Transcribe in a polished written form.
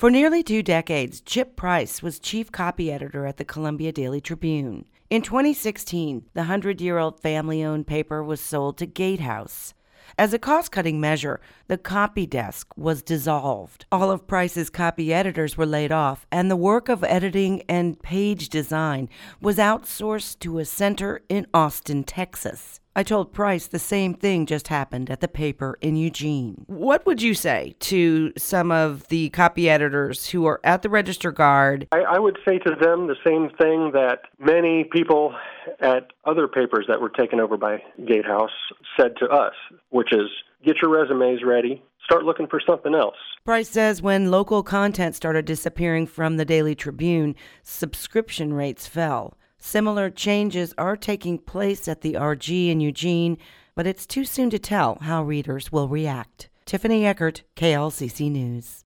For nearly 2 decades, Chip Price was chief copy editor at the Columbia Daily Tribune. In 2016, the 100-year-old family-owned paper was sold to Gatehouse. As a cost-cutting measure, the copy desk was dissolved. All of Price's copy editors were laid off, and the work of editing and page design was outsourced to a center in Austin, Texas. I told Price the same thing just happened at the paper in Eugene. What would you say to some of the copy editors who are at the Register Guard? I would say to them the same thing that many people at other papers that were taken over by Gatehouse said to us, which is, get your resumes ready, start looking for something else. Price says when local content started disappearing from the Daily Tribune, subscription rates fell. Similar changes are taking place at the RG in Eugene, but it's too soon to tell how readers will react. Tiffany Eckert, KLCC News.